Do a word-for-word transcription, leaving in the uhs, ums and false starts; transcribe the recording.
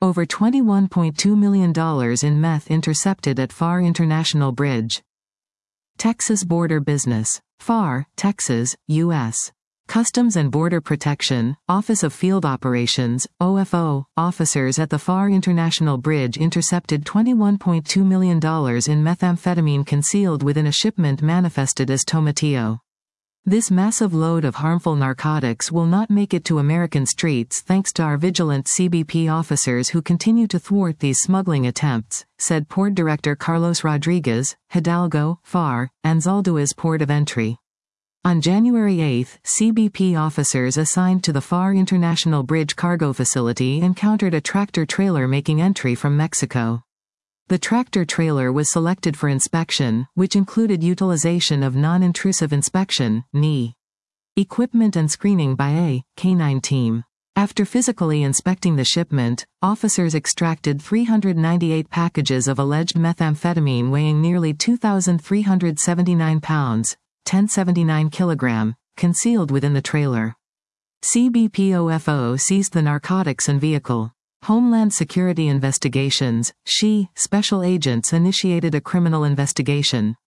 Over twenty-one point two million dollars in meth intercepted at Pharr International Bridge. Texas Border Business. Pharr, Texas, U S Customs and Border Protection, Office of Field Operations, O F O, officers at the Pharr International Bridge intercepted twenty-one point two million dollars in methamphetamine concealed within a shipment manifested as tomatillo. This massive load of harmful narcotics will not make it to American streets thanks to our vigilant C B P officers who continue to thwart these smuggling attempts, said Port Director Carlos Rodriguez, Hidalgo, Pharr, Anzaldua's port of entry. On January eighth, C B P officers assigned to the Pharr International Bridge cargo facility encountered a tractor-trailer making entry from Mexico. The tractor-trailer was selected for inspection, which included utilization of non-intrusive inspection, N I. equipment and screening by a K nine team. After physically inspecting the shipment, officers extracted three hundred ninety-eight packages of alleged methamphetamine weighing nearly two thousand three hundred seventy-nine pounds, ten seventy-nine kilogram, concealed within the trailer. C B P O F O seized the narcotics and vehicle. Homeland Security Investigations, S H E, special agents initiated a criminal investigation.